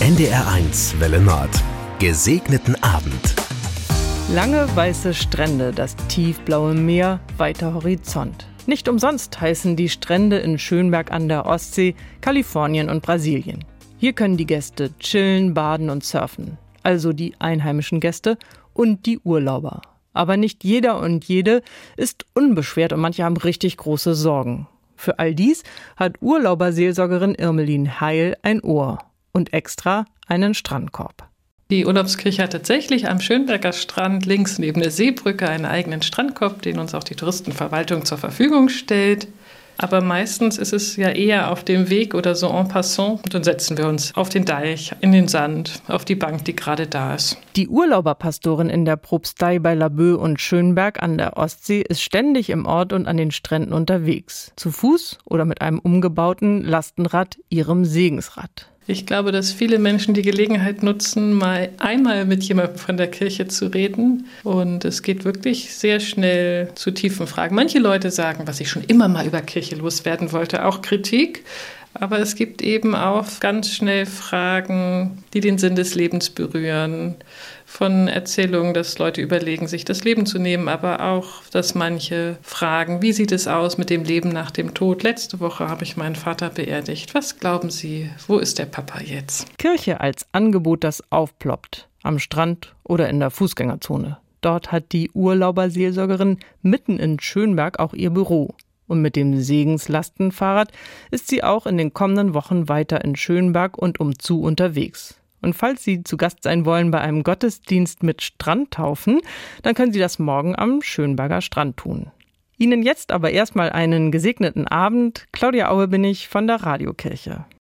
NDR1 Welle Nord. Gesegneten Abend. Lange weiße Strände, das tiefblaue Meer, weiter Horizont. Nicht umsonst heißen die Strände in Schönberg an der Ostsee Kalifornien und Brasilien. Hier können die Gäste chillen, baden und surfen. Also die einheimischen Gäste und die Urlauber. Aber nicht jeder und jede ist unbeschwert und manche haben richtig große Sorgen. Für all dies hat Urlauberseelsorgerin Irmelin Heil ein Ohr und extra einen Strandkorb. Die Urlaubskirche hat tatsächlich am Schönberger Strand links neben der Seebrücke einen eigenen Strandkorb, den uns auch die Touristenverwaltung zur Verfügung stellt. Aber meistens ist es ja eher auf dem Weg oder so en passant. Und dann setzen wir uns auf den Deich, in den Sand, auf die Bank, die gerade da ist. Die Urlauberpastorin in der Propstei bei Laboe und Schönberg an der Ostsee ist ständig im Ort und an den Stränden unterwegs. Zu Fuß oder mit einem umgebauten Lastenrad, ihrem Segensrad. Ich glaube, dass viele Menschen die Gelegenheit nutzen, mal einmal mit jemandem von der Kirche zu reden. Und es geht wirklich sehr schnell zu tiefen Fragen. Manche Leute sagen, was ich schon immer mal über Kirche loswerden wollte, auch Kritik. Aber es gibt eben auch ganz schnell Fragen, die den Sinn des Lebens berühren. Von Erzählungen, dass Leute überlegen, sich das Leben zu nehmen, aber auch, dass manche fragen, wie sieht es aus mit dem Leben nach dem Tod? Letzte Woche habe ich meinen Vater beerdigt. Was glauben Sie, wo ist der Papa jetzt? Kirche als Angebot, das aufploppt. Am Strand oder in der Fußgängerzone. Dort hat die Urlauberseelsorgerin mitten in Schönberg auch ihr Büro. Und mit dem Segenslastenfahrrad ist sie auch in den kommenden Wochen weiter in Schönberg und umzu unterwegs. Und falls Sie zu Gast sein wollen bei einem Gottesdienst mit Strandtaufen, dann können Sie das morgen am Schönberger Strand tun. Ihnen jetzt aber erstmal einen gesegneten Abend. Claudia Aue bin ich von der Radiokirche.